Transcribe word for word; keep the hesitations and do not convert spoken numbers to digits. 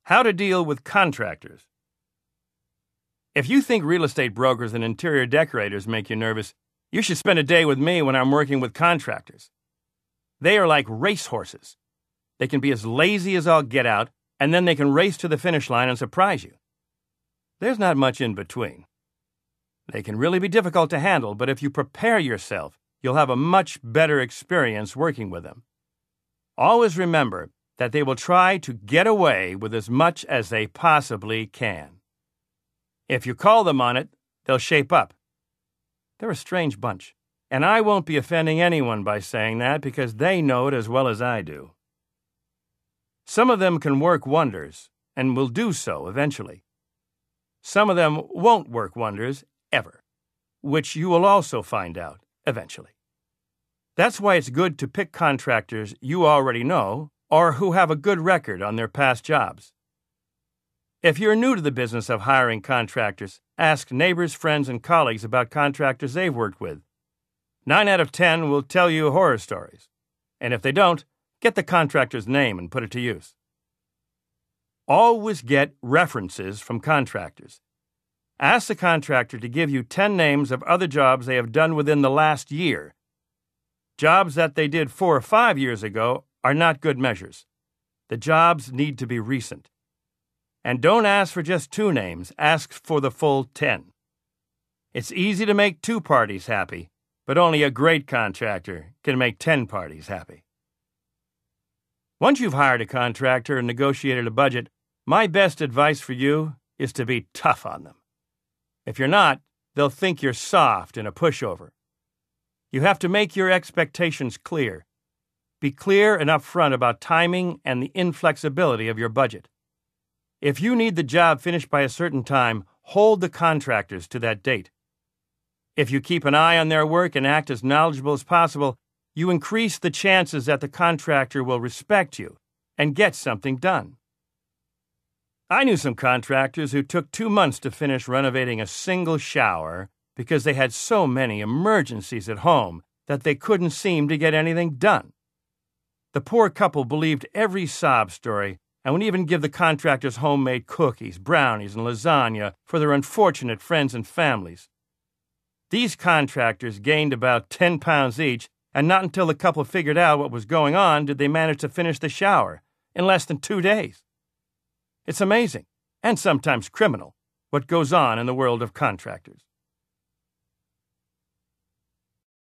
How to deal with contractors. If you think real estate brokers and interior decorators make you nervous, you should spend a day with me when I'm working with contractors. They are like racehorses. They can be as lazy as all get out, and then they can race to the finish line and surprise you. There's not much in between. They can really be difficult to handle, but if you prepare yourself, you'll have a much better experience working with them. Always remember that they will try to get away with as much as they possibly can. If you call them on it, they'll shape up. They're a strange bunch, and I won't be offending anyone by saying that because they know it as well as I do. Some of them can work wonders, and will do so eventually. Some of them won't work wonders ever, which you will also find out eventually. That's why it's good to pick contractors you already know or who have a good record on their past jobs. If you're new to the business of hiring contractors, ask neighbors, friends, and colleagues about contractors they've worked with. Nine out of ten will tell you horror stories. And if they don't, get the contractor's name and put it to use. Always get references from contractors. Ask the contractor to give you ten names of other jobs they have done within the last year. Jobs that they did four or five years ago are not good measures. The jobs need to be recent. And don't ask for just two names, ask for the full ten. It's easy to make two parties happy, but only a great contractor can make ten parties happy. Once you've hired a contractor and negotiated a budget, my best advice for you is to be tough on them. If you're not, they'll think you're soft and a pushover. You have to make your expectations clear. Be clear and upfront about timing and the inflexibility of your budget. If you need the job finished by a certain time, hold the contractors to that date. If you keep an eye on their work and act as knowledgeable as possible, you increase the chances that the contractor will respect you and get something done. I knew some contractors who took two months to finish renovating a single shower because they had so many emergencies at home that they couldn't seem to get anything done. The poor couple believed every sob story and would even give the contractors homemade cookies, brownies, and lasagna for their unfortunate friends and families. These contractors gained about ten pounds each, and not until the couple figured out what was going on did they manage to finish the shower in less than two days. It's amazing, and sometimes criminal, what goes on in the world of contractors.